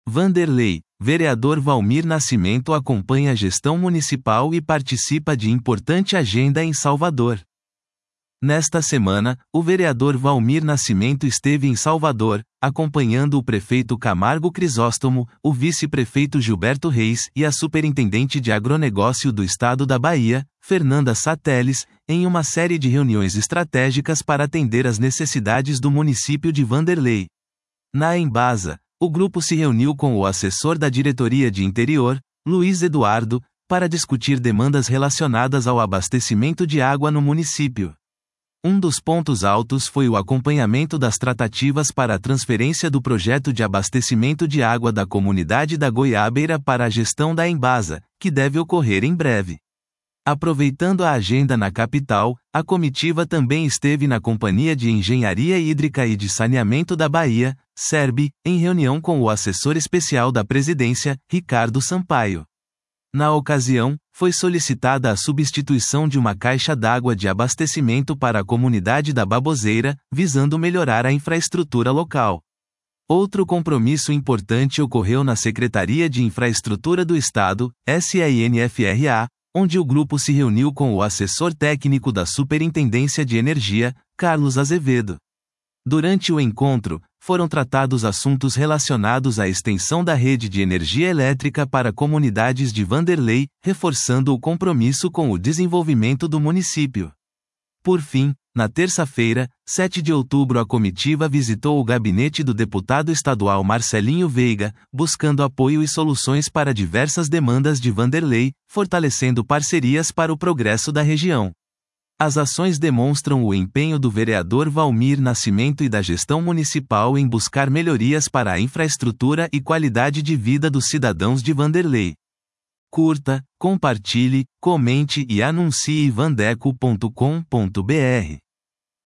Vanderlei, vereador Valmir Nascimento acompanha a gestão municipal e participa de importante agenda em Salvador. Nesta semana, o vereador Valmir Nascimento esteve em Salvador, acompanhando o prefeito Camargo Crisóstomo, o vice-prefeito Gilberto Reis e a superintendente de agronegócio do estado da Bahia, Fernanda Sateles, em uma série de reuniões estratégicas para atender às necessidades do município de Vanderlei. Na Embasa, o grupo se reuniu com o assessor da Diretoria de Interior, Luiz Eduardo, para discutir demandas relacionadas ao abastecimento de água no município. Um dos pontos altos foi o acompanhamento das tratativas para a transferência do projeto de abastecimento de água da comunidade da Goiabeira para a gestão da Embasa, que deve ocorrer em breve. Aproveitando a agenda na capital, a comitiva também esteve na Companhia de Engenharia Hídrica e de Saneamento da Bahia, SERB, em reunião com o assessor especial da Presidência, Ricardo Sampaio. Na ocasião, foi solicitada a substituição de uma caixa d'água de abastecimento para a comunidade da Baboseira, visando melhorar a infraestrutura local. Outro compromisso importante ocorreu na Secretaria de Infraestrutura do Estado, SINFRA, onde o grupo se reuniu com o assessor técnico da Superintendência de Energia, Carlos Azevedo. Durante o encontro, foram tratados assuntos relacionados à extensão da rede de energia elétrica para comunidades de Vanderlei, reforçando o compromisso com o desenvolvimento do município. Por fim, na terça-feira, 7 de outubro, a comitiva visitou o gabinete do deputado estadual Marcelinho Veiga, buscando apoio e soluções para diversas demandas de Vanderlei, fortalecendo parcerias para o progresso da região. As ações demonstram o empenho do vereador Valmir Nascimento e da gestão municipal em buscar melhorias para a infraestrutura e qualidade de vida dos cidadãos de Vanderlei. Curta, compartilhe, comente e anuncie vandeco.com.br.